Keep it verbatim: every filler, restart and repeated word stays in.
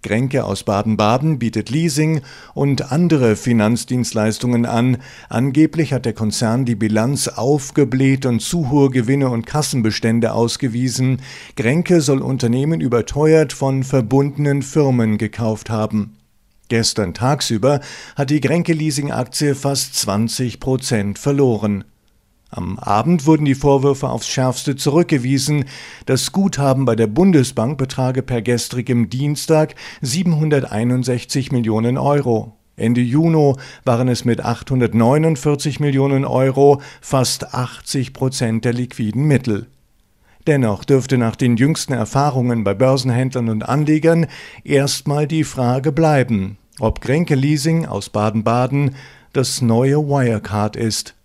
Grenke aus Baden-Baden bietet Leasing und andere Finanzdienstleistungen an. Angeblich hat der Konzern die Bilanz aufgebläht und zu hohe Gewinne und Kassenbestände ausgewiesen. Grenke soll Unternehmen überteuert von verbundenen Firmen gekauft haben. Gestern tagsüber hat die Grenke-Leasing-Aktie fast zwanzig Prozent verloren. Am Abend wurden die Vorwürfe aufs Schärfste zurückgewiesen. Das Guthaben bei der Bundesbank betrage per gestrigem Dienstag siebenhunderteinundsechzig Millionen Euro. Ende Juni waren es mit achthundertneunundvierzig Millionen Euro fast achtzig Prozent der liquiden Mittel. Dennoch dürfte nach den jüngsten Erfahrungen bei Börsenhändlern und Anlegern erstmal die Frage bleiben, ob Grenke Leasing aus Baden-Baden das neue Wirecard ist.